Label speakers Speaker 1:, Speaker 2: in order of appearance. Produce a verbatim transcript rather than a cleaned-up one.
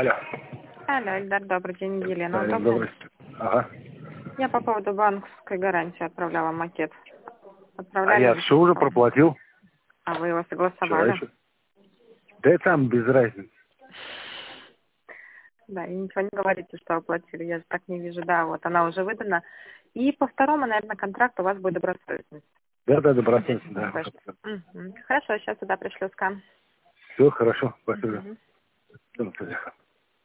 Speaker 1: Алло.
Speaker 2: Алло, Эльдар, добрый день, Елена.
Speaker 1: Алло,
Speaker 2: Удобно?
Speaker 1: добрый. Ага.
Speaker 2: Я по поводу банковской гарантии отправляла макет.
Speaker 1: А
Speaker 2: Отправляли
Speaker 1: я
Speaker 2: ли
Speaker 1: все уже
Speaker 2: письмо?
Speaker 1: проплатил.
Speaker 2: А вы его
Speaker 1: Вчера
Speaker 2: согласовали?
Speaker 1: еще. Да и там без разницы.
Speaker 2: Да, и ничего не говорите, что оплатили. Я же так не вижу. Да, вот она уже выдана. И по второму, наверное, контракту у вас будет добросовестность.
Speaker 1: Да, да, добросовестно, да.
Speaker 2: Хорошо. Мгм. Хорошо, сейчас сюда пришлю скан.
Speaker 1: Все хорошо, спасибо.
Speaker 2: Мгм.
Speaker 1: До свидания.